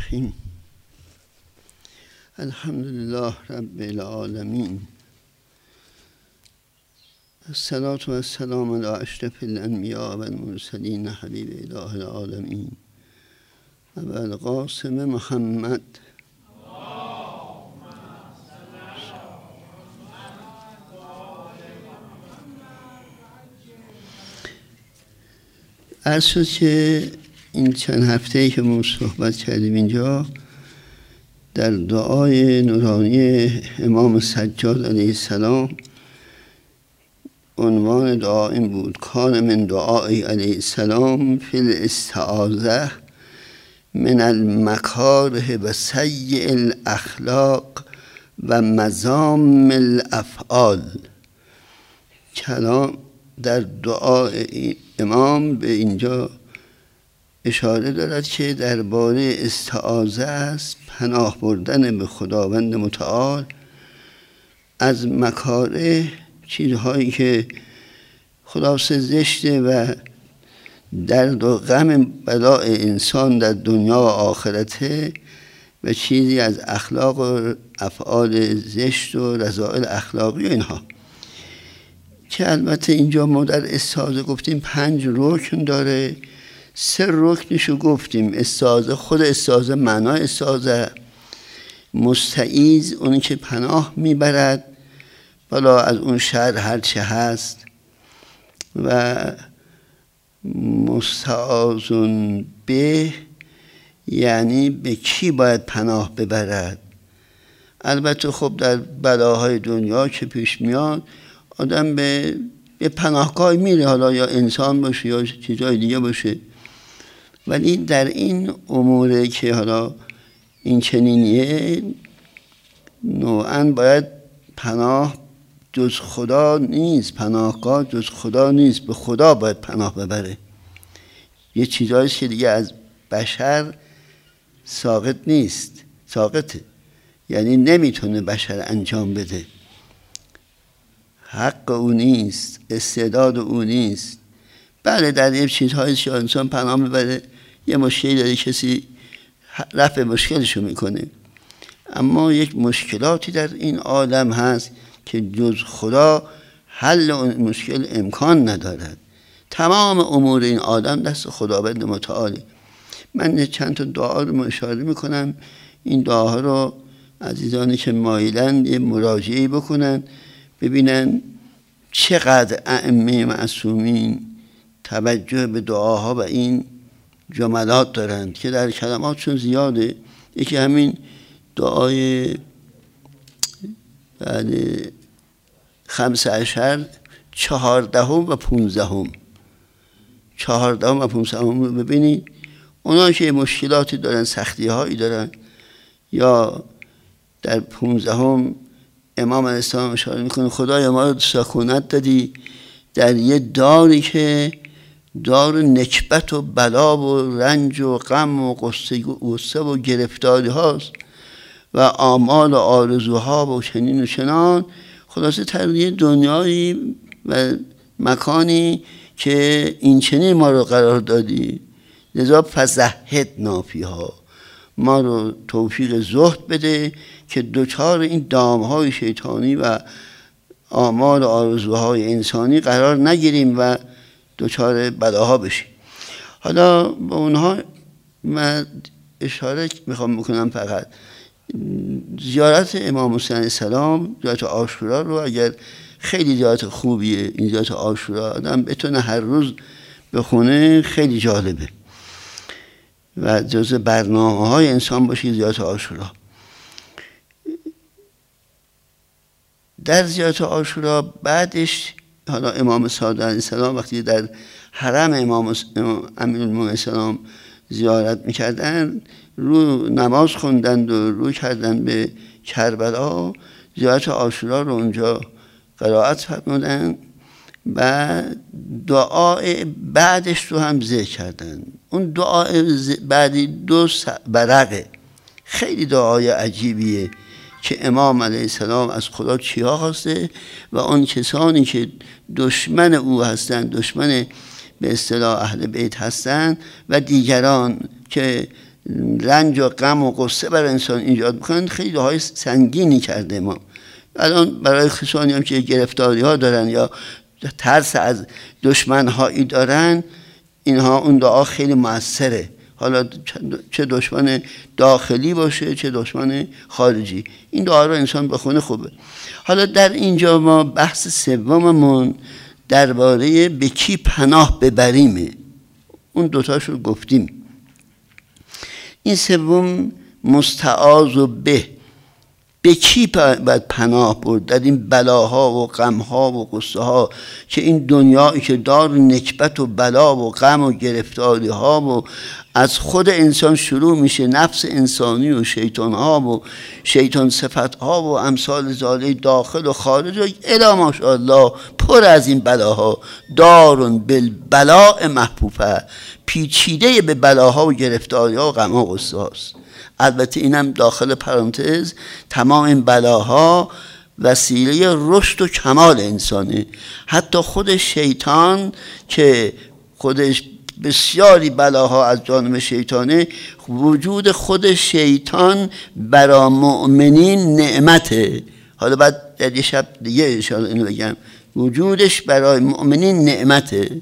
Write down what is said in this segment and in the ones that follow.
الرحیم. الحمد لله رب العالمین. الصلاة و السلام علی اشرف الانبیاء و المرسلین حبیب اله العالمین ابو القاسم محمد. عرض شد که این چند هفته‌ای که ما صحبت کردیم اینجا در دعای نورانی امام سجاد علیه السلام، عنوان دعا این بود: کان من دعای علیه السلام فی الاستعاذة من المکاره و سیء الاخلاق و مذام الافعال. کلام در دعای امام به اینجا اشاره دارد که درباره استعاذه است، پناه بردن به خداوند متعال از مکاره، چیزهایی که خلاصه زشته و درد و غم بلاء انسان در دنیا و آخرته، و چیزی از اخلاق و افعال زشت و رذائل اخلاقی و اینها، که البته اینجا ما در استعاذه گفتیم 5 رکن داره. 3 رکنشو گفتیم. استعاذه، خود استعاذه، معنای استعاذه، مستعیذ اونی که پناه میبرد بالا از اون شر هر چه هست، و مستعاذون به یعنی به کی باید پناه ببرد. البته خب در بلاهای دنیا که پیش میاد آدم به پناهگاه میره، حالا یا انسان باشه یا چیزای دیگه باشه، ولی در این اموره که حالا این چنینیه نوعاً باید پناه جز خدا نیست، پناهگاه جز خدا نیست، به خدا باید پناه ببره. یه چیزاییست که دیگه از بشر ساقط نیست، ساقطه، یعنی نمیتونه بشر انجام بده، حق او نیست، استعداد او نیست. بله در یه چیزهایی که انسان پناه میبره، یه مشکلی داره، کسی رفع مشکلشو میکنه، اما یک مشکلاتی در این عالم هست که جز خدا حل اون مشکل امکان ندارد. تمام امور این عالم دست خداوند متعالی. من چند تا دعا رو اشاره میکنم، این دعاها رو عزیزانی که مایلند یه مراجعه بکنن، ببینن چقدر ائمه معصومین توجه به دعاها و این جملات دارند که در کلماتشون زیاده. یکی همین دعای 15 14 و 15 رو ببینید. اونا که مشکلاتی دارن، سختی هایی دارن، یا در 15 امام علیه السلام اشاره میکنه: خدای ما رو سکونت دادی در یه داری که دار نکبت و بلا و رنج و غم و غصه و گرفتاری هاست و آمال و آرزوها و چنین و چنان. خلاصه تغییر دنیایی و مکانی که این چنین ما رو قرار دادی، لذا فزهدنا فیها، ما رو توفیق زهد بده که دوچار این دامهای شیطانی و آمال و آرزوهای انسانی قرار نگیریم و دوچار بلاها بشیم. حالا به اونها من اشاره میخوام بکنم. فقط زیارت امام حسین علیه السلام، زیارت عاشورا رو، اگر خیلی زیارت خوبیه این زیارت عاشورا، آدم بتونه هر روز بخونه، خیلی جالبه و جز برنامه‌های انسان باشه زیارت عاشورا. در زیارت عاشورا بعدش حالا امام صادق علیه السلام وقتی در حرم امام امیرالمومنین السلام زیارت میکردن، رو نماز خوندند و رو کردن به کربلا، زیارت عاشورا رو اونجا قرائت فرمودن و دعای بعدش رو هم ذکر کردن. اون دعای بعدی 2 ورقه، خیلی دعای عجیبیه که امام علیه السلام از خدا چیا خواسته و اون کسانی که دشمن او هستند، دشمن به اصطلاح اهل بیت هستند و دیگران که رنج و غم و غصه بر انسان ایجاد میکنن، خیلی های سنگینی کرده ما. الان برای کسانی هم که گرفتاری ها دارن یا ترس از دشمن هایی دارن، اینها اون دعا خیلی موثره، حالا چه دشمن داخلی باشه چه دشمن خارجی، این دعا رو انسان بخونه خوبه. حالا در اینجا ما بحث سوممون درباره به کی پناه ببریمه. اون دوتاش رو گفتیم. این سوم مستعاذ به کی باید پناه برد در این بلاها و غمها و غصه ها که این دنیایی که دار نکبت و بلا و غم و گرفتاری ها و از خود انسان شروع میشه، نفس انسانی و شیطان ها و شیطان صفت ها و امثال ذالک داخل و خارج و الی ماشاءالله پر از این بلاها، دارون بالبلاء محفوفه، پیچیده به بلاها و گرفتاری ها و غم ها و غصه هاست. البته اینم داخل پرانتز تمام این بلاها وسیله رشد و کمال انسانه. حتی خود شیطان که خودش بسیاری بلاها از جانب شیطانه، وجود خود شیطان برای مؤمنین نعمته. حالا بعد در یه شب دیگه انشاءالله اینو بگم، وجودش برای مؤمنین نعمته.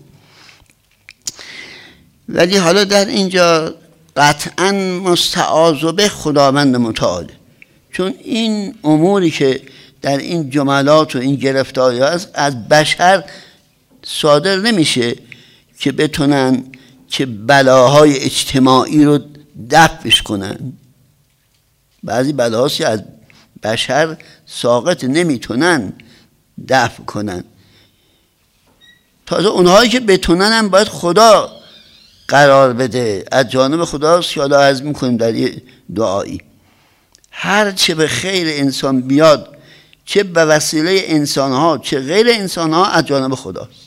ولی حالا در اینجا قطعا مستعاذ به خداوند متعال، چون این اموری که در این جملات و این گرفتاری هست از بشر صادر نمیشه که بتونن که بلاهای اجتماعی رو دفعش کنن. بعضی بلاهاست از بشر ساقط نمیتونن دفع کنن، تازه اونهایی که بتونن هم باید خدا قرار بده، از جانب خداست که حالا عرض میکنیم در یه دعایی. هر چه به خیر انسان بیاد، چه به وسیله انسان ها چه غیر انسان ها، از جانب خداست.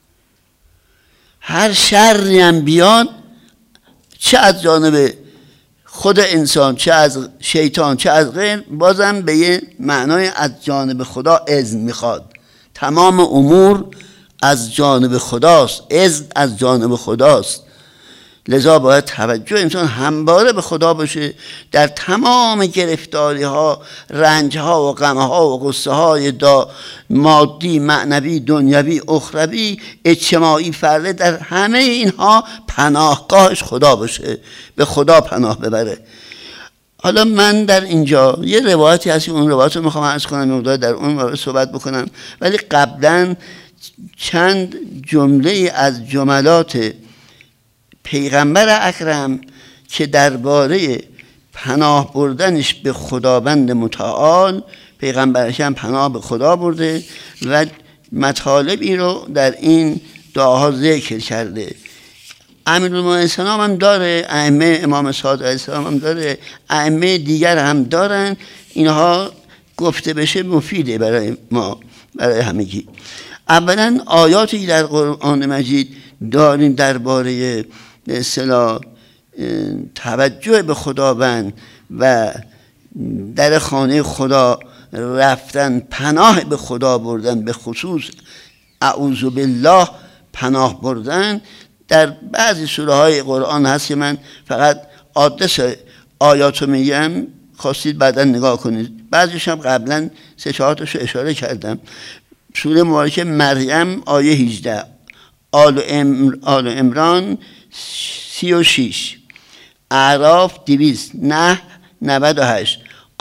هر شری هم بیاد، چه از جانب خود انسان چه از شیطان چه از غیر، بازم به یه معنای از جانب خدا اذن میخواد. تمام امور از جانب خداست، اذن از جانب خداست. لذا باید توجه انسان همواره به خدا باشه در تمام گرفتاری ها، رنج ها و غم ها و غصه های مادی، معنوی، دنیوی، اخروی، اجتماعی، فرده، در همه اینها پناهگاهش خدا باشه، به خدا پناه ببره. حالا من در اینجا یه روایتی هست، اون روایت رو میخوام عرض کنم، مقدار در اون مورد صحبت بکنم، ولی قبلا چند جمله از جملات پیغمبر اکرم که درباره پناه بردنش به خداوند متعال، پیغمبرش هم پناه به خدا برده و مطالبی رو در این دعاها ذکر کرده. امیرالمومنین السلام هم داره، ائمه امام صادق علیه السلام هم داره، ائمه دیگر هم دارن. اینها گفته بشه مفیده برای ما، برای همگی. اولا آیاتی در قرآن مجید داریم درباره به اصطلاح توجه به خداوند و در خانه خدا رفتن، پناه به خدا بردن، به خصوص اعوذ بالله پناه بردن. در بعضی سوره های قرآن هست که من فقط آدرس آیاتو میگم، خواستید بعدا نگاه کنید. بعضیش هم قبلا 3-4 تاشو اشاره کردم. سوره مبارکه مریم آیه 18، آل عمران 36، اعراف 200، نحل 98،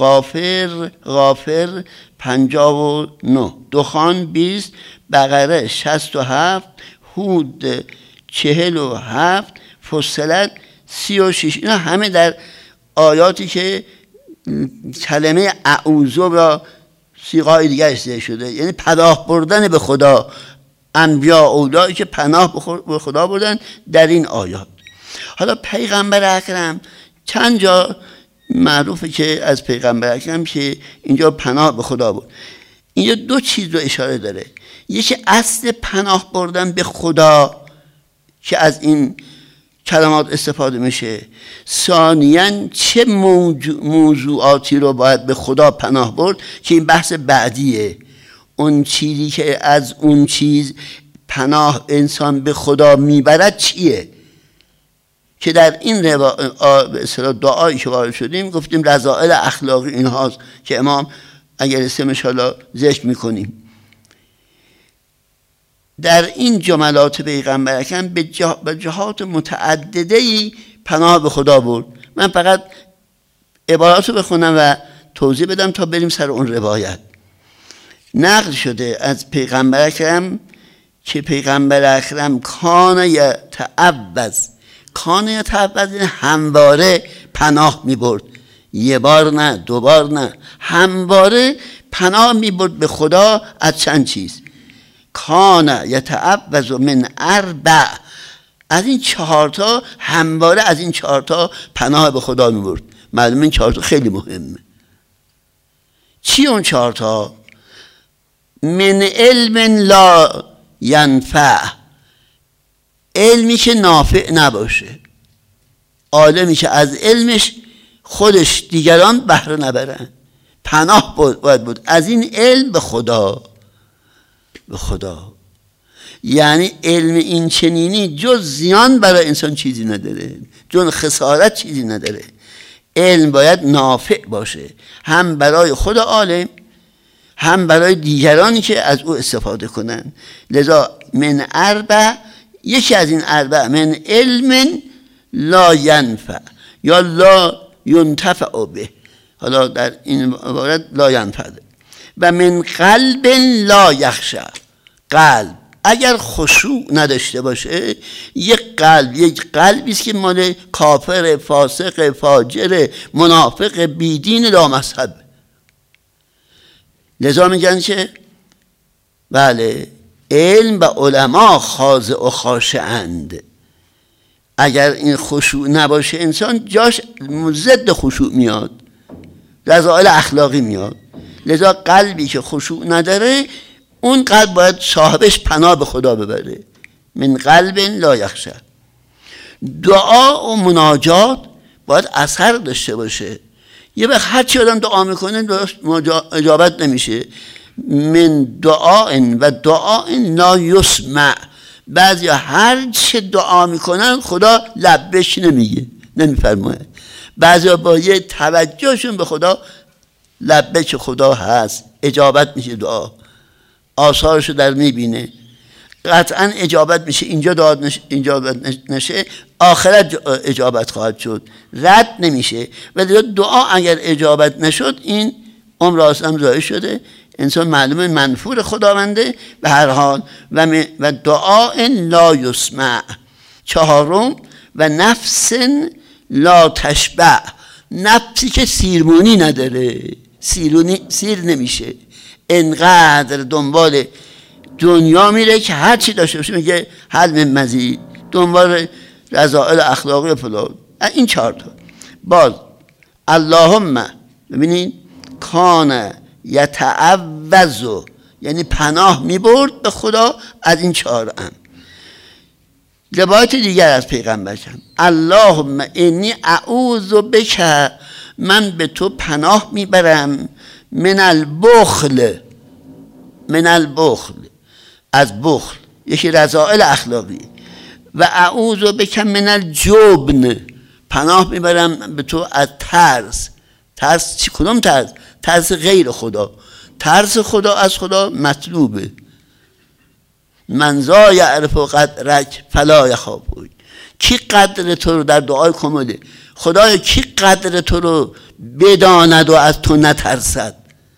غافر 59، دخان 20، بقره 67، هود 47، فصلت 36. اینا همه در آیاتی که کلمه اعوذ را صیغه‌های دیگه استفاده شده، یعنی پناه بردن به خدا. انبیا اولایی که پناه به خدا بردن در این آیات. حالا پیغمبر اکرم چند جا معروفه که از پیغمبر اکرم که اینجا پناه به خدا برد. اینجا 2 چیز رو اشاره داره. یکی اصل پناه بردن به خدا که از این کلمات استفاده میشه. ثانیاً چه موضوعاتی رو باید به خدا پناه برد که این بحث بعدیه. اون چیزی که از اون چیز پناه انسان به خدا میبرد چیه؟ که در این به اصطلاح دعایی که وارد شدیم گفتیم رذائل اخلاقی اینهاست که امام اگر اسم انشاءالله ذکر میکنیم. در این جملات پیغمبر اکرم به جهات متعدده‌ای پناه به خدا برد. من فقط عبارات رو بخونم و توضیح بدم تا بریم سر اون روایت. نقل شده از پیغمبر اکرم که پیغمبر اکرم کان یتعوذ این همواره پناه می برد، یه بار نه، دو بار نه، همواره پناه می برد به خدا از چند چیز. کان یتعوذ من اربع، از این 4 تا همواره از این 4 تا پناه به خدا می برد. معلومه این 4 تا خیلی مهمه. چی اون 4 تا؟ من علم لا ینفع، علمی که نافع نباشه، عالمی که از علمش خودش دیگران بهره نبرن. پناه باید بود از این علم به خدا. یعنی علم این چنینی جز زیان برای انسان چیزی نداره، جز خسارت چیزی نداره. علم باید نافع باشه، هم برای خود عالم هم برای دیگرانی که از او استفاده کنن. لذا من اربع، یکی از این اربع، من علم لا ینفع یا لا ینتفع به، حالا در این عبارت لا ینفع، و من قلب لا یخشع، قلب اگر خشوع نداشته باشه، یک قلبی است که مال کافر، فاسق، فاجر، منافق، بیدین، لامذهب. لذا میگن که بله علم و علما خاضع و خاشعند. اگر این خشوع نباشه انسان جاش ضد خشوع میاد، رذائل اخلاقی میاد. لذا قلبی که خشوع نداره اون قلب باید صاحبش پناه به خدا ببره. من قلب لا یخشع. دعا و مناجات باید اثر داشته باشه. یه وقت هر چی آدم دعا میکنه درست اجابت نمیشه. من دعا و دعا لا یسمع، بعضی هر چه دعا میکنن خدا لبش نمیفرمایه. بعضی با یه توجهشون به خدا لبش خدا هست، اجابت میشه دعا، آثارشو در میبینه، قطعا اجابت میشه. اینجا دعا اجابت نشه آخرت اجابت خواهد شد، رد نمیشه. ولی دعا اگر اجابت نشد این عمر آسم ضایع شده، انسان معلومه منفور خداونده به هر حال. و دعا لا یسمع. 4 و نفس لا تشبع، نفسی که سیرمونی نداره، سیر نمیشه، انقدر دنبال دنیا میره که هر چی داشته باشه میگه حل من مزید، دنبال رذائل اخلاقی و فلان. این 4 تا. باز اللهم، ببینید کان یتعوذ یعنی پناه میبرد به خدا از این 4 امر. روایت دیگر از پیغمبر کردم اللهم انی اعوذ بک، من به تو پناه میبرم من البخل، از بخل، یکی رذائل اخلاقی. و اعوذ بک من الجبن، پناه میبرم به تو از ترس. چی کدوم ترس؟ ترس غیر خدا. ترس خدا از خدا مطلوبه. من ذا یعرف قدرک فلا یخاف. کی قدر تو رو در دعای کماله خدایا، کی قدر تو رو بداند و از تو نترسد.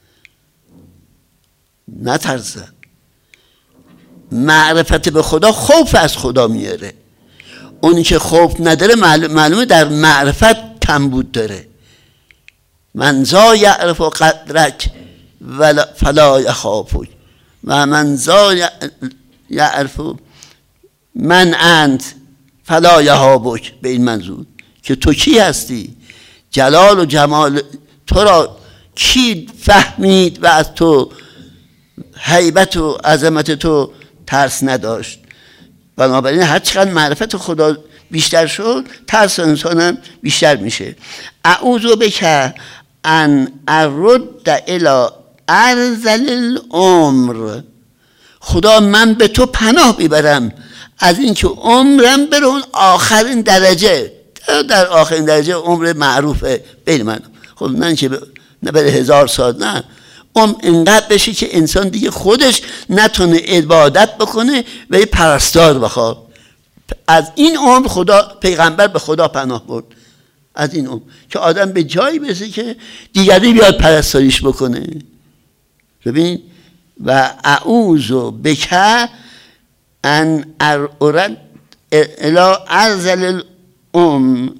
معرفت به خدا خوف از خدا میاره. اونی که خوف نداره معلومه در معرفت کمبود داره. من ذا یعرف قدرک فلا یخاف و من ذا یعرف من انت فلا یهابک، به این منظور که تو کی هستی، جلال و جمال تو را کی فهمید و از تو هیبت و عظمت تو ترس نداشت. بنابراین هر چقدر معرفت خدا بیشتر شد ترس انسانم بیشتر میشه. اعوذ بک ان ارد الی ارذل العمر، خدا من به تو پناه میبرم از اینکه عمرم بره اون آخرین درجه، در آخرین درجه عمر معروفه بین من. خب نه که نه بره 1000 سال، نه، اینقدر بشه که انسان دیگه خودش نتونه عبادت بکنه و یه پرستار بخواد. از این عمر خدا، پیغمبر به خدا پناه برد، از این عمر که آدم به جایی برسه که دیگری بیاد پرستاریش بکنه. ببین و اعوذ بک ان ارد الی ارذل الام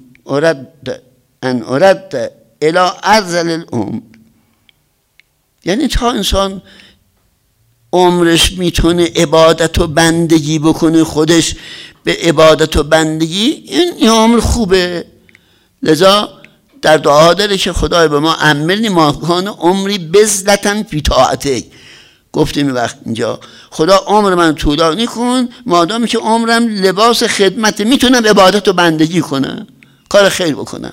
ارد الی ارذل الام، یعنی تا انسان عمرش میتونه عبادت و بندگی بکنه، خودش به عبادت و بندگی، این عمر خوبه. لذا در دعا داره که خدای به ما عملنی ما کان عمری بذلتن فی طاعتک. گفتیم این وقت اینجا خدا عمر من طولانی کن مادامی که عمرم لباس خدمت، میتونم عبادت و بندگی کنم، کار خیر بکنم.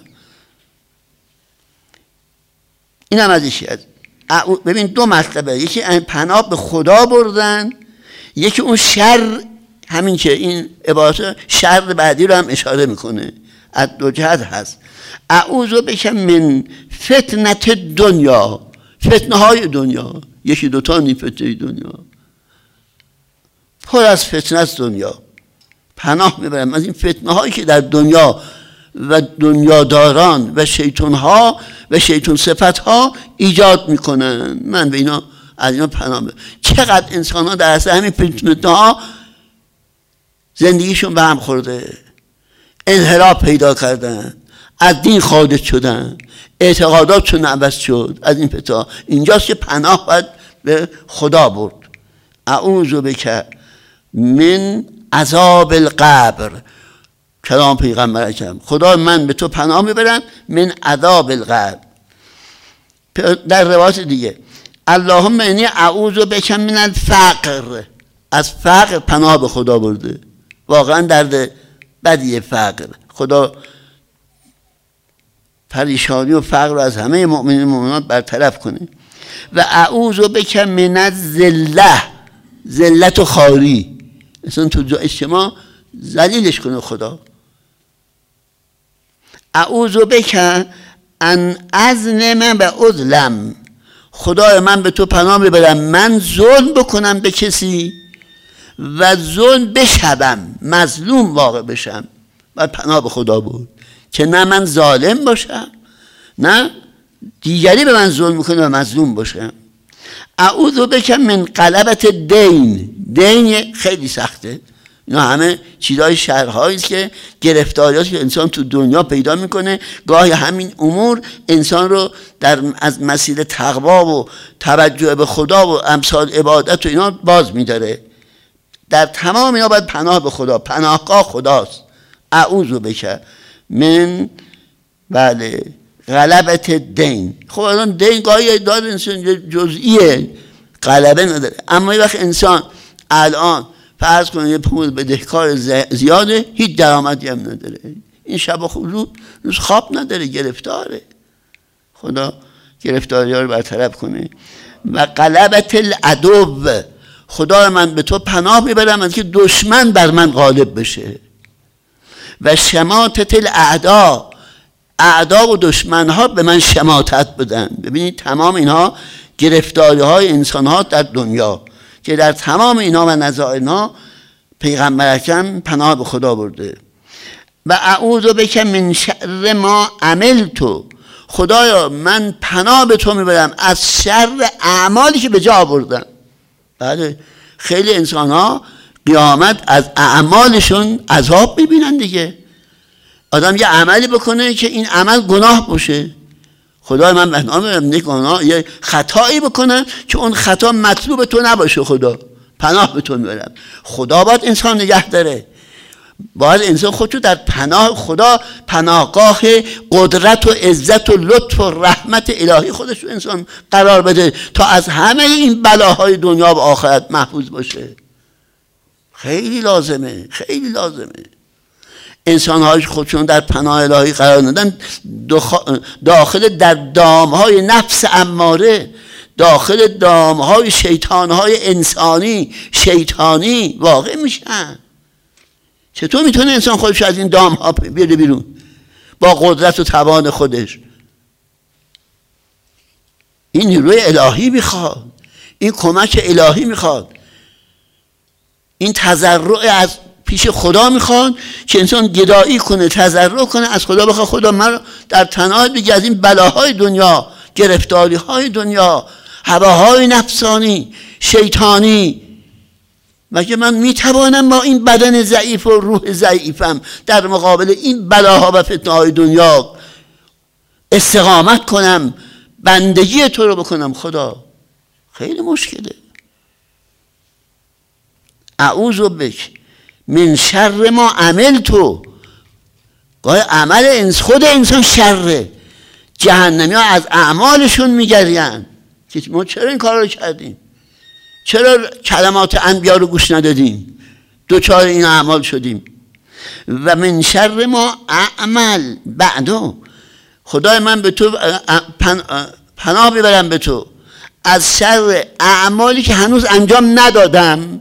این هم ازش هست. ببین دو مطلبه، یکی پناه به خدا بردن، یکی اون شر، همین که این عبارت شر بعدی رو هم اشاره میکنه، از دو جهت هست. اعوذ بک من فتنة دنیا، فتنه های دنیا، یکی دوتا نی فتنه دنیا، پر از فتنه از دنیا، پناه میبرم از این فتنه هایی که در دنیا و دنیاداران و شیطان ها و شیطان صفت ها ایجاد میکنن. من به اینا، از اینا پناه میبرم. چقدر انسان ها در اصل همین فتنه ها زندگیشون به هم خورده، انحراف پیدا کردن، از دین خارج شدن، اعتقاداتشون عوض شد. از این فتنه اینجاست که پناه باید به خدا برد. اعوذ بک من عذاب القبر، کلام پیغمبر اکرم، خدا من به تو پناه میبرم من عذاب القبر. در روایت دیگه اللهم انی اعوذ بک من الفقر، از فقر پناه به خدا برده. واقعا درد بدیه فقر، خدا پریشانی و فقر رو از همه مؤمنین و مؤمنات برطرف کنه. و اعوذ بک من الذله، ذلت و خواری، اصلا تو اجتماع ذلیلش کنه خدا. اعوذ بک ان اظلم و اظلم، خدای من به تو پناه میبرم من ظلم بکنم به کسی و ظلم بشم، مظلوم واقع بشم. باید پناه به خدا بود که نه من ظالم باشم نه دیگری به من ظلم میکنه و مظلوم باشم. اعوذ بک من غلبة الدین، دین خیلی سخته، اینا همه چیزای شرهایی است که گرفتاریاتی که انسان تو دنیا پیدا میکنه. گاهی همین امور انسان رو از مسیر تقوا و توجه به خدا و امثال عبادت و اینا باز میداره. در تمام اینا باید پناه به خدا، پناهگاه خداست. اعوذ بک من غلبة الدین. خب الان دین گاهی داره انسان جزئیه، غلبه نداره. اما یه وقت انسان الان فرض کنید یه پول بدهکار زیاده، هیچ درآمدی هم نداره، این شب و روز خواب نداره، گرفتاره. خدا گرفتاری ها رو برطرف کنه. و غلبة العدو، خدا من به تو پناه میبرم از که دشمن بر من غالب بشه. و شماتة الاعدا، اعدا و دشمن ها به من شماتت بدن. ببینید تمام اینها گرفتاری های انسان ها در دنیا که در تمام اینا و نظائرها پیغمبر اکرم پناه به خدا برده. و اعوذ بک من شر ما عملت، خدایا من پناه به تو میبرم از شر اعمالی که به جا آوردم. بله خیلی انسان ها قیامت از اعمالشون عذاب میبینن دیگه. آدم یه عملی بکنه که این عمل گناه باشه، خدای من پناه یه خطایی بکنم که اون خطا مطلوب تو نباشه، خدا پناه به تو میبرم. خدا باید انسان نگه داره، باید انسان خودشو در پناه خدا، پناهگاه قدرت و عزت و لطف و رحمت الهی خودش رو انسان قرار بده تا از همه این بلاهای دنیا و آخرت محفوظ باشه. خیلی لازمه، خیلی لازمه. انسان های خودشون در پناه الهی قرار ندن، داخل در دامهای نفس اماره، داخل دامهای شیطانهای انسانی شیطانی واقع میشن. چطور میتونه انسان خودش از این دام ها بیاره بیرون؟ با قدرت و توان خودش. این نیروی الهی میخواد، این کمک الهی میخواد، این تضرع از پیش خدا میخواد که انسان گدایی کنه، تضرع کنه از خدا، بخواد خدا من در تنهایی بگه از این بلاهای دنیا، گرفتاری های دنیا، هواهای نفسانی شیطانی، مگه من میتوانم با این بدن ضعیف و روح ضعیفم در مقابل این بلاها و فتنه های دنیا استقامت کنم، بندگی تو رو بکنم؟ خدا خیلی مشکله. اعوذ بک من شر ما عملت. گاهی عمل خود انسان شره. جهنمی ها از اعمالشون میگرین که ما چرا این کار رو کردیم، چرا کلمات انبیا رو گوش ندادیم، دوچار این اعمال شدیم. و من شر ما اعمل بعدو. خدای من به تو پناه ببرم به تو از شر اعمالی که هنوز انجام ندادم.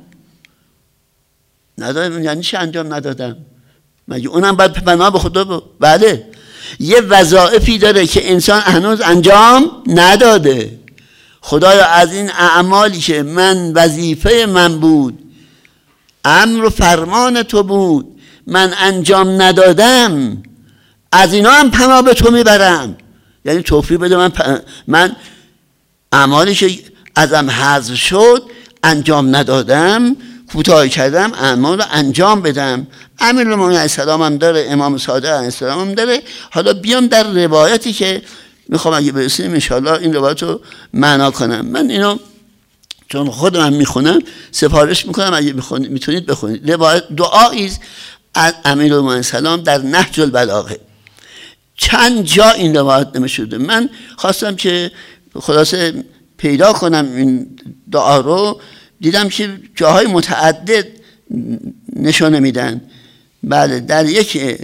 یعنی چه انجام ندادم؟ مگه اونم باید پناه به خدا بله، یه وظایفی داره که انسان هنوز انجام نداده. خدایا از این اعمالی که من وظیفه من بود، امر و فرمان تو بود، من انجام ندادم، از اینا هم پناه به تو میبرم. یعنی توفیق بده من اعمالی که ازم حذف شد انجام ندادم، کوتاه کردم، اعمال رو انجام بدم. امیرالمومنین علیه السلام هم داره، امام صادق علیه السلام هم داره. حالا بیام در روایتی که میخوام اگه برسیم انشاءالله این روایت رو معنا کنم. من اینو چون خودم میخونم سفارش میکنم، اگه میتونید بخونید. روایت دعایی از امیرالمومنین علیه السلام در نهج البلاغه. چند جا این روایت نمیشده. من خواستم که خلاصه پیدا کنم این دعا رو، دیدم که جاهای متعدد نشانه میدن. بله در یک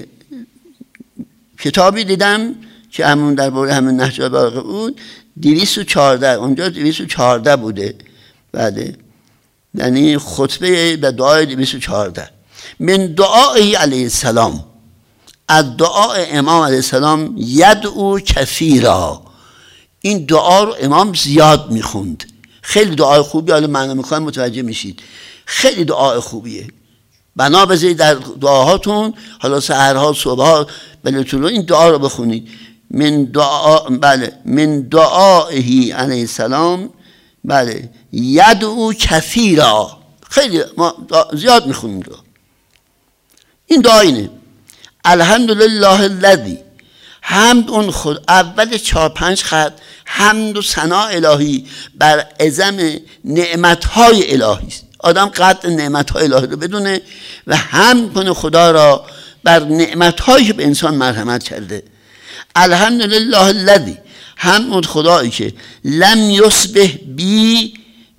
کتابی دیدم که همون درباره همین نهج البلاغه بود، 214 اونجا 214 بوده. بله یعنی خطبه و دعای 214 من دعای علیه السلام، از دعای امام علیه السلام، یدعو کثیرا. این دعا رو امام زیاد میخوند. خیلی دعای خوبی، حالا معنا میخوایم متوجه میشید، خیلی دعای خوبیه. بنا بذارید در دعاهاتون، حالا سحرها صبحها بلتون این دعا رو بخونید. من دعا، بله من دعائه علیه السلام، بله یدعو کثیرا. خیلی ما زیاد میخونیم. این دعا اینه: الحمدلله الذی، حمد اون خود، اول 4-5 خط حمد و ثنا الهی بر عظم نعمتهای الهی است. آدم قدر نعمتهای الهی رو بدونه و حمد کنه خدا را بر نعمتهایی که به انسان مرحمت کرده. الحمدلله الذی، حمد خدایی که لم یصبح بی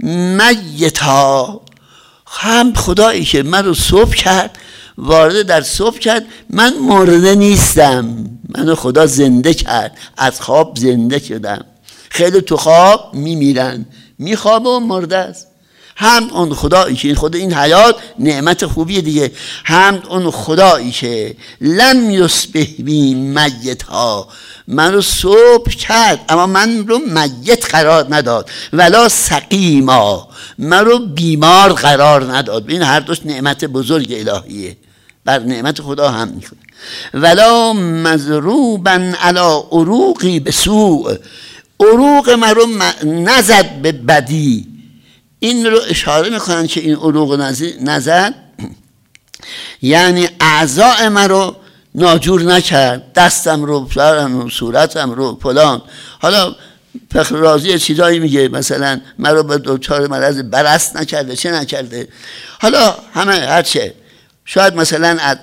میتا، حمد خدایی که من رو صبح کرد، وارد در صبح کرد، من مرده نیستم، منو خدا زنده کرد، از خواب زنده شدم. خیلی تو خواب میمیرن، میخوابه و مرده است. حمد اون خدایی که خود این حیات نعمت خوبیه دیگه. حمد اون خدایی که لم یصبح بی میتا، من رو صبح کرد اما من رو میت قرار نداد، ولا سقیما، من رو بیمار قرار نداد. این هر دوش نعمت بزرگ الهیه، بر نعمت خدا هم میکنه. ولا مضروبا علی عروقی بسوء، عروق من رو نزد به بدی. این رو اشاره میکنن که این عروق نزد یعنی اعضاء من رو ناجور نکرد، دستم رو، سرم رو، صورتم رو، فلان. حالا فخر رازی چیزایی میگه مثلا من رو به دچار مرض برص نکرده، چه نکرده. حالا همه هرچه، شاید مثلا از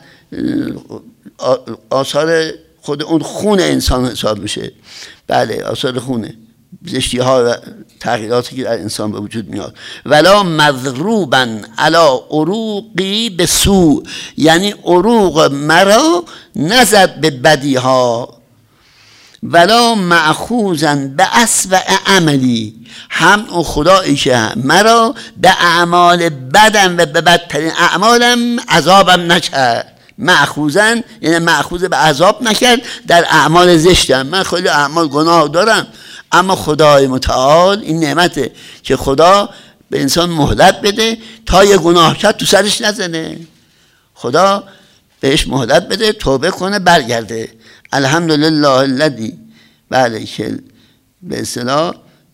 آثار خود اون خون انسان حساب میشه. بله آثار خونه، زشتی ها و تغییراتی که در انسان به وجود میاد. ولا مضروبا علی عروقی بسوء، یعنی عروق مرا نزد به بدی ها. ولا معخوزا به اسوأ عملی، هم او خدایی که مرا به اعمال بدم و به بدترین اعمالم عذابم نکرد، مأخوذن یعنی مأخوذ به عذاب نکرد در اعمال زشتم. من خیلی اعمال گناه دارم، اما خدای متعال این نعمته که خدا به انسان مهلت بده تا یه گناه کرد تو سرش نزنه. خدا بهش مهلت بده توبه کنه برگرده. الحمدلله الذی بله که به اصطلاح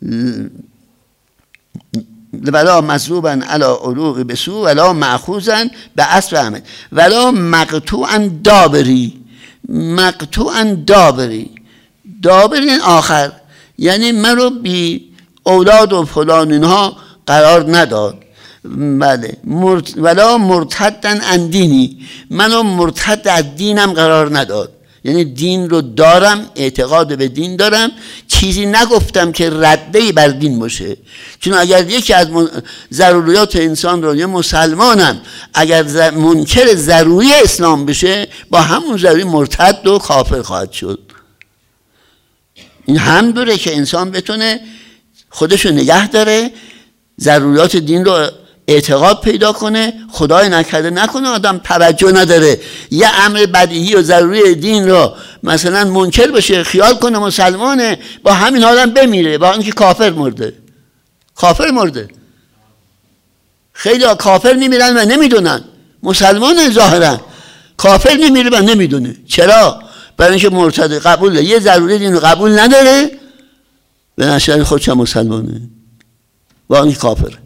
ولا مضروبا علی عروق بسو ولا مأخوذا به اصل عمل ولا مقطوعا دابری. مقطوعا دابری، دابری آخر یعنی من رو بی اولاد و فلان اینها قرار نداد. بله ولا مرتدن عن دینی، منو مرتد از دینم قرار نداد. یعنی دین رو دارم، اعتقاد به دین دارم، چیزی نگفتم که رده‌ای بر دین باشه. چون اگر یکی از ضروریات انسان رو، یه مسلمانم اگر منکر ضروری اسلام بشه با همون ضروری مرتد و کافر خواهد شد. این هم دوره که انسان بتونه خودشو نگه داره، ضروریات دین رو اعتقاد پیدا کنه، خدای نکرده نکنه آدم توجه نداره یه امر بدیهی و ضروری دین رو مثلا منکر بشه، خیال کنه مسلمانه با همین حالم بمیره، با اینکه کافر مرده. کافر مرده. خیلی کافر میمیرن و نمیدونن، مسلمان ظاهرا کافر نمیره و نمیدونه. چرا؟ برای اینکه مرتد قبوله، یه ضروری دین رو قبول نداره، به نظر خودش مسلمانه با اینکه کافر.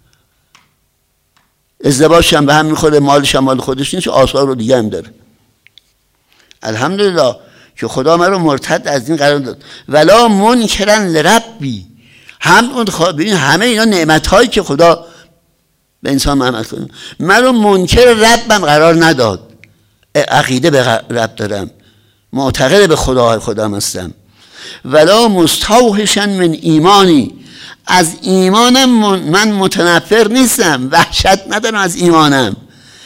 ازدواجش هم به هم میخوره، مالش هم مال خودش نیست، آثار رو دیگه هم داره. الحمدلله که خدا من رو مرتد از این قرار داد. ولا منکرن لربی، همه اینا نعمت هایی که خدا به انسان محمد کنه. من رو منکر ربم قرار نداد. عقیده به رب دارم، معتقد به خودم هستم. ولا مستوحشن من ایمانی، از ایمانم من متنفر نیستم، وحشت ندارم از ایمانم.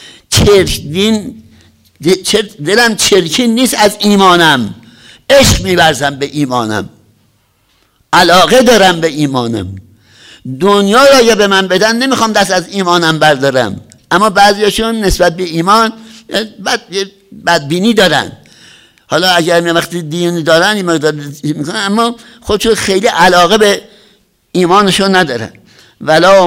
دلم چرکین نیست از ایمانم، عشق می‌ورزم به ایمانم، علاقه دارم به ایمانم. دنیا را یا به من بدن نمیخوام دست از ایمانم بردارم. اما بعضیاشون نسبت به ایمان بدبینی دارن. حالا اگر می وقتی دین دارن این مقدار میکنن، اما خودشون خیلی علاقه به ایمانشون ندارن. ولا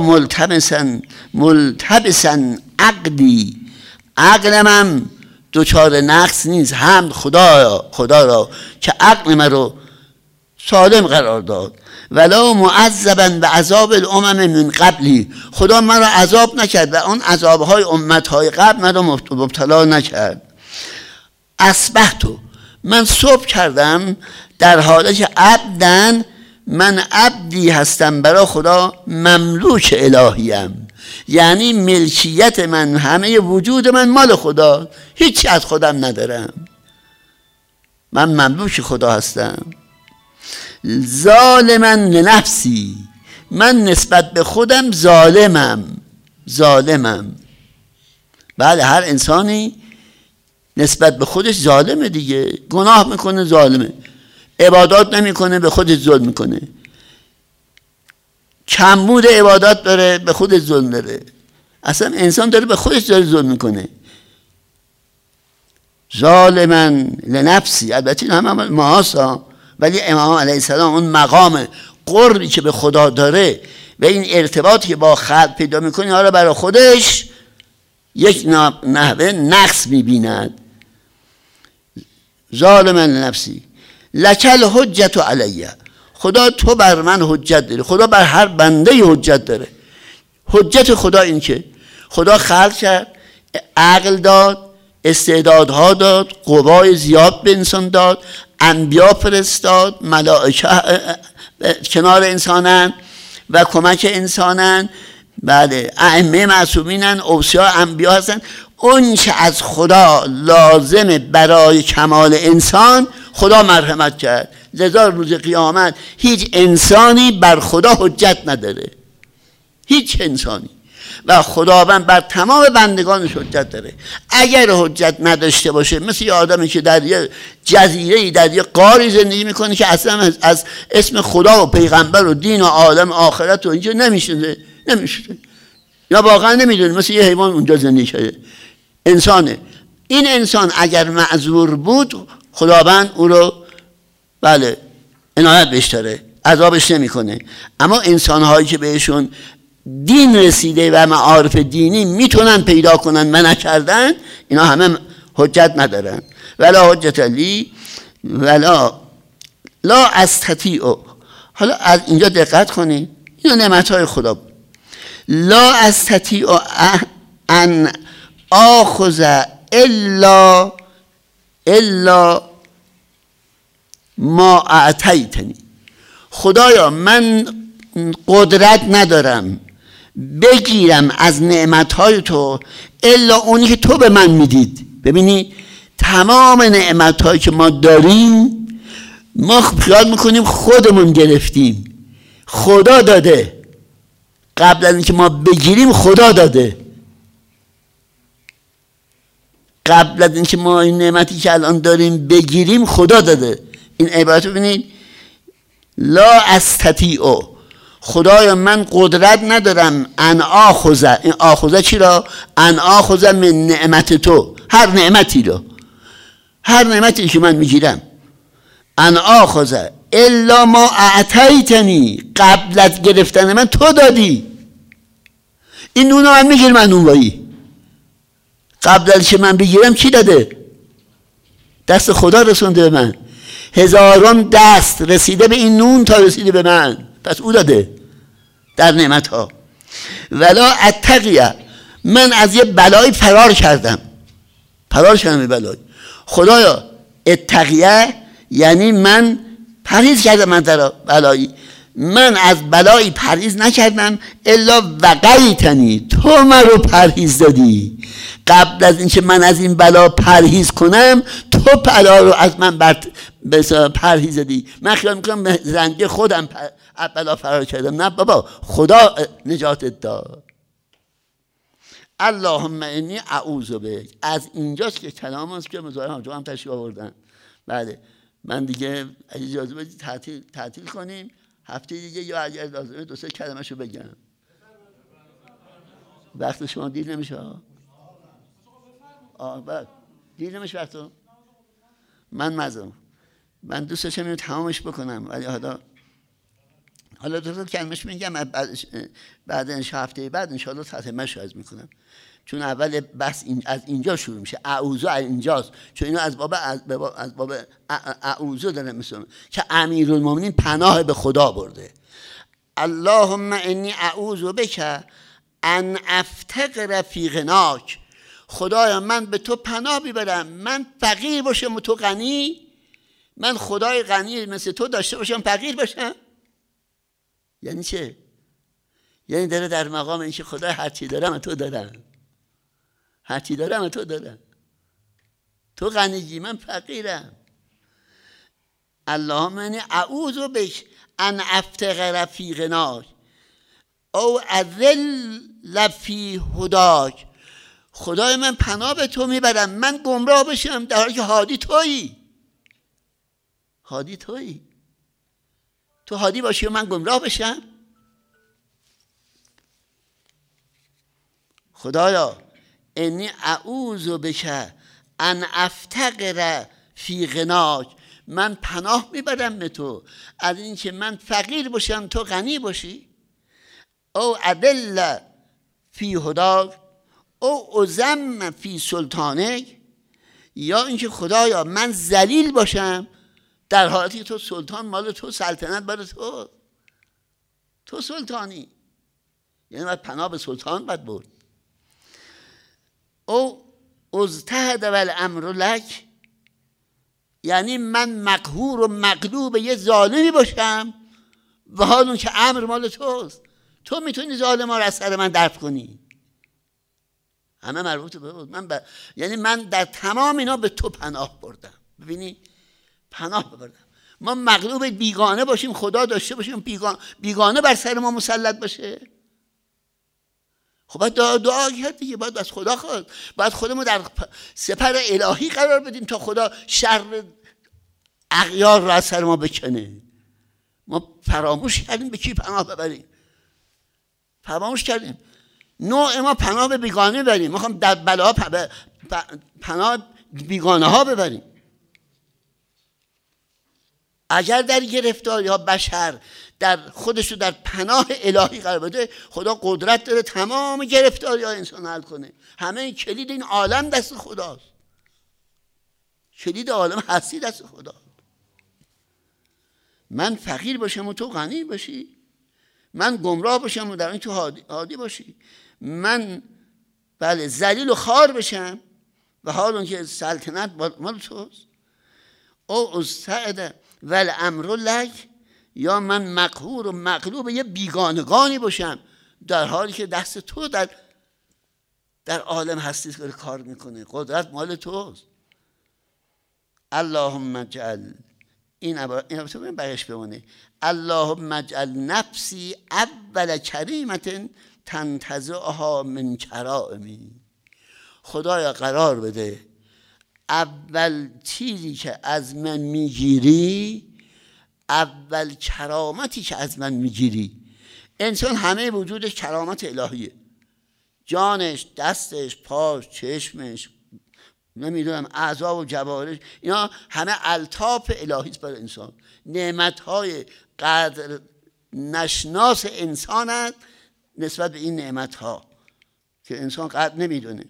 ملتبسن عقلی، عقلم دوچار نقص نیست. حمد خدا را که عقل من رو سالم قرار داد. ولا معذبا به عذاب الامم من قبلی، خدا من رو عذاب نکرد و اون عذابهای امتهای قبل من رو مبتلا نکرد. اصبحتو، من صبح کردم در حالی که عبدن، من عبدی هستم برای خدا، مملوک الهیم. یعنی ملکیت من، همه وجود من مال خدا، هیچی از خودم ندارم، من مملوک خدا هستم. ظالما لنفسی، من نسبت به خودم ظالمم. بله هر انسانی نسبت به خودش ظالمه دیگه، گناه میکنه ظالمه، عبادات نمیکنه به خودش ظلم میکنه، کمبود عبادات داره به خودش ظلم داره. اصلا انسان داره به خودش داره ظلم میکنه. ظالما لنفسی، البته این هم معاصا، ولی امام علیه السلام اون مقام قربی که به خدا داره و این ارتباطی که با خلق پیدا میکنه حالا برای خودش یک نحوه نقص میبیند. ظالما لنفسی لکل حجت علیه، خدا تو بر من حجت داری. خدا بر هر بنده حجت داره. حجت خدا این که خدا خلق کرد، عقل داد، استعدادها داد، قوای زیاد به انسان داد، انبیا فرستاد، ملائکه کنار انسانن و کمک انسانن، بله ائمه معصومینن، اوصیا انبیا هستن. اون که از خدا لازمه برای کمال انسان خدا مرحمت کرد. لذا روز قیامت هیچ انسانی بر خدا حجت نداره، هیچ انسانی، و خداوند بر تمام بندگانش حجت داره. اگر حجت نداشته باشه، مثل یه آدمی که در یه جزیره‌ای در یه غاری زندگی میکنه که اصلا از اسم خدا و پیغمبر و دین و عالم آخرت و اینجا نمیشه، یا واقعا نمیدونه، مثل یه حیوان اونجا زندگی کرده. انسانه این انسان اگر معذور بود خداوند او رو بله عنایت بهش داره، عذابش نمیکنه. اما انسان هایی که بهشون دین رسیده و معارف دینی میتونن پیدا کنن و نکردن، اینا همه حجت ندارن. ولا حجت لی ولا لا استطیع. حالا از اینجا دقت کنید، اینا نعمتهای خدا بود. لا استطیع ان آخذ الا ما اعطیتنی. خدایا من قدرت ندارم بگیرم از نعمتهای تو الا اونی که تو به من میدید. ببینی تمام نعمتهایی که ما داریم ما خیال میکنیم خودمون گرفتیم، خدا داده. قبل از اینکه ما بگیریم خدا داده. قبل از اینکه ما این نعمتی که الان داریم بگیریم خدا داده. این عبارت ببینید، لا استطیع، خدایا من قدرت ندارم ان آخذ. این آخذ چی را؟ ان آخذ من نعمت تو، هر نعمتی را، هر نعمتی که من میگیرم، ان آخذ الا ما اعطیتنی، قبل از گرفتن من تو دادی. این نون من میگیرم من نونوایی، قبل از که من بگیرم کی داده؟ دست خدا رسونده به من. هزاران دست رسیده به این نون تا رسیده به من، پس او داده در نعمت ها. ولا اتقیه، من از یه بلایی فرار کردم به بلایی. خدایا اتقیه یعنی من پرهیز کردم من در بلایی، من از بلایی پرهیز نکردم الا وقیتنی، تو من رو پرهیز دادی. قبل از اینکه من از این بلا پرهیز کنم تو بلا رو از من پرهیز دادی. من خیال میکنم زنگ خودم بلا فرار کردم. نه بابا، خدا نجاتت داد. اللهم انی اعوذ بک. از اینجاست که کلام هست که مزاحم حاجا هم تشریف آوردن. بله من دیگه اجازه بدید تعطیل کنیم، هفته دیگه یا اگر لازمه دو سه کلمه شو بگم. وقت شما دیر نمیشه؟ بعد دیر نمیشه وقتو؟ من مزم من دوست داشتم اینو تمامش بکنم، ولی حالا دو تا کلمش میگم، بعد هفته بعد انشاءالله تتمه شاید میکنم، چون اول بحث از اینجا شروع میشه. اعوذ اینجاست، چون اینو از باب اعوذ داره میسونه که امیرالمومنین پناه به خدا برده. اللهم انی اعوذ بک ان افتقر فی غناک. خدایا من به تو پناه میبرم من فقیر باشم و تو غنی. من خدای غنی مثل تو داشته باشم فقیر باشم. یعنی چه؟ یعنی داره در مقام این که خدای هرچی دارم تو دارم، هرچی دارم تو دارم، تو غنیی من فقیرم. اللهم انی اعوذ بک ان افتقر فی غناک او اذل فی هداک. خدای من پناه به تو میبرم من گمراه بشم در حالی که هادی تویی. هادی تویی، تو هادی باشی و من گمراه بشم. خدایا انی اعوذ بک ان افتقر فی غناک. من پناه میبرم به تو از این که من فقیر باشم تو غنی باشی. او اذل فی هداک او ازم فی سلطانک. یا اینکه خدایا من ذلیل باشم در حالتی تو سلطان مال تو، سلطنت مال تو سلطانی. یعنی باید پناه به سلطان باید برد. او ازتهد والامر لک، یعنی من مقهور و مغلوب یه ظالمی باشم و حال اون که امر مال توست، تو میتونی ظالما رو از سر من دفع کنی. همه مربوط به من یعنی من در تمام اینا به تو پناه بردم. ببینی پناه بردم. ما مغلوب بیگانه باشیم، خدا داشته باشیم بیگانه بر سر ما مسلط باشه. خب باید دعا کرد دیگه، باید از خدا خواست، باید خودمون در سپر الهی قرار بدیم تا خدا شر اغیار رو از سر ما بکنه. ما فراموش کردیم به کی پناه ببریم، فراموش کردیم. نوع ما پناه به بیگانه بریم. ما خواهم در بلا پناه بیگانه ها ببریم. اگر در گرفتاری ها بشر در خودش رو در پناه الهی قرار بده، خدا قدرت داره تمام گرفتاری ها انسان حل کنه. همه کلید این عالم دست خداست، کلید عالم هستی دست خدا. من فقیر باشم و تو غنی باشی، من گمراه باشم و در این تو هادی باشی، من بله ذلیل و خوار بشم و حال اون که سلطنت مال توست. او استعد والامر لک، یا من مقهور و مغلوب یه بیگانگانی باشم در حالی که دست تو در عالم هستی که کار میکنه، قدرت مال توست. اللهم اجعل، این تو برش بمونه، اللهم اجعل نفسی اول کریمت تنتزعها من کرائمی. خدایا قرار بده اول چیزی که از من میگیری، اول کرامتی که از من میگیری. انسان همه وجودش کرامت الهیه، جانش، دستش، پاش، چشمش، نمیدونم اعضا و جوارح، اینا همه الطاف الهی است برای انسان. نعمت‌های قدر نشناس انسان است نسبت به این نعمت‌ها که انسان قدر نمیدونه.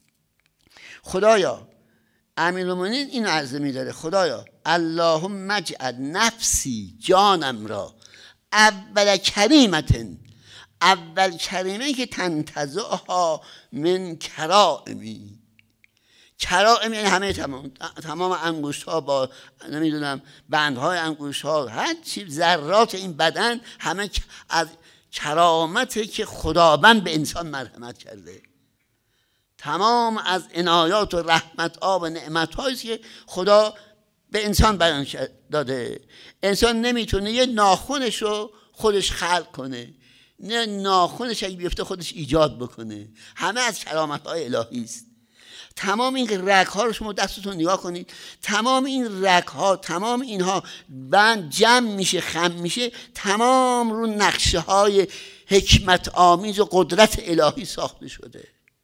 خدایا، امیرالمومنین این عرضه می‌داره، خدایا اللهم اجعل نفسی، جانم را، اول کریمتن، اول کریمه که تنتزعها من کرائمی. کرائم یعنی همه تمام انگشت ها با نمیدونم بندهای انگشت ها، هر چیز ذرات این بدن همه از کرامته که خداوند به انسان مرحمت کرده. تمام از عنایات و رحمت ها و نعمت هایی که خدا به انسان بیان داده. انسان نمیتونه یه ناخنش رو خودش خلق کنه، نه ناخنش اگه بیفته خودش ایجاد بکنه. همه از کرامت های الهی است. تمام این رگ ها رو شما دستتون نگاه کنید، تمام این رگ ها، تمام اینها بند جمع میشه، خم میشه، تمام رو نقشه های حکمت آمیز و قدرت الهی ساخته شده.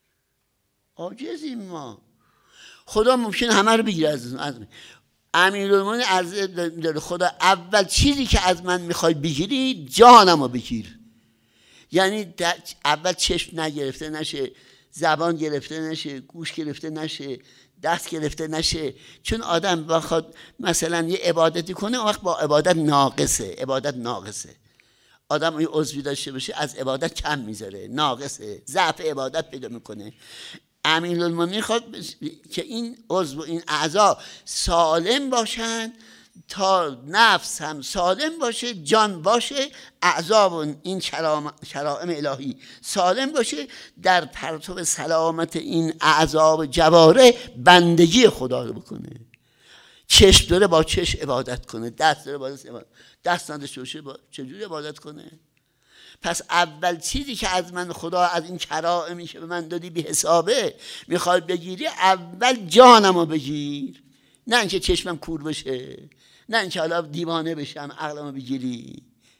عاجزیم ما. خدا ممکن همه رو بگیره از امیرالمومنین عرضه داره، خدا اول چیزی که از من میخوای بگیری جانم رو بگیر. یعنی اول چشم نگرفته نشه، زبان گرفته نشه، گوش گرفته نشه، دست گرفته نشه. چون آدم بخواد مثلا یه عبادتی کنه اون وقت با عبادت ناقصه. آدم یه عضوی داشته باشه از عبادت کم میذاره، ناقصه، ضعف عبادت پیدا میکنه. امیرالمومنین خواد که این عضو و این اعضا سالم باشن، تا نفس هم سالم باشه، جان باشه، اعضا و این کرائم الهی سالم باشه، در پرتو سلامت این اعضا و جوارح بندگی خدا رو بکنه. چشم داره با چشم عبادت کنه، دست داره با دست نداشته باشه چجوری عبادت کنه؟ پس اول چیزی که از من خدا، از این کرائمی که به من دادی بی حسابه میخوای بگیری، اول جانم رو بگیر، نه اینکه چشمم کور بشه، نه اینکه حالا دیوانه بشم عقلمو بگیری.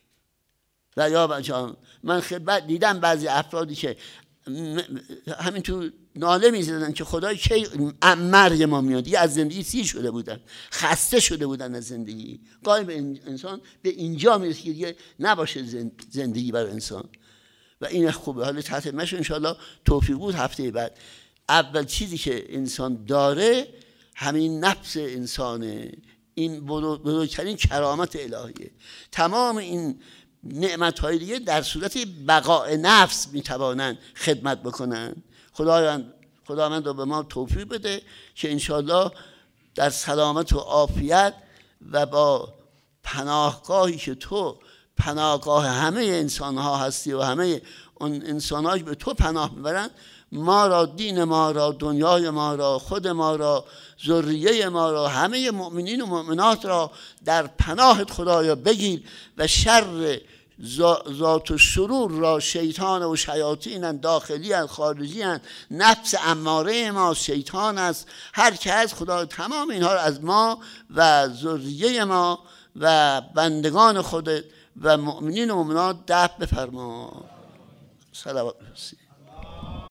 و یا بچه‌ها من خدمت دیدم بعضی افرادی که همین تو ناله میزدن که خدای کی مرگ ما میاد، دیگه از زندگی سیر شده بودن، خسته شده بودن از زندگی. گاهی به انسان به اینجا میرسه که دیگه نباشه زندگی برای انسان و این خوبه. حالا تحت مشو انشاءالله توفیق بود هفته بعد. اول چیزی که انسان داره همین نفس انسانه، این بزرگترین کرامت الهیه. تمام این نعمت‌های دیگه در صورت بقاء نفس میتوانند خدمت بکنن. خداوند به ما توفیق بده که انشاءالله در سلامت و عافیت و با پناهگاهی که تو پناهگاه همه انسان‌ها هستی و همه اون انسان‌ها که به تو پناه میبرن، ما را، دین ما را، دنیای ما را، خود ما را، ذریه ما را، همه مؤمنین و مؤمنات را در پناهت خدایا بگیر و شر ذات و شرور را، شیطان و شیاطین داخلی خارجی نفس اماره ما شیطان است، هر که از خدا تمام اینها را از ما و ذریه ما و بندگان خودت و مؤمنین و مؤمنات دفع بفرما. صلوات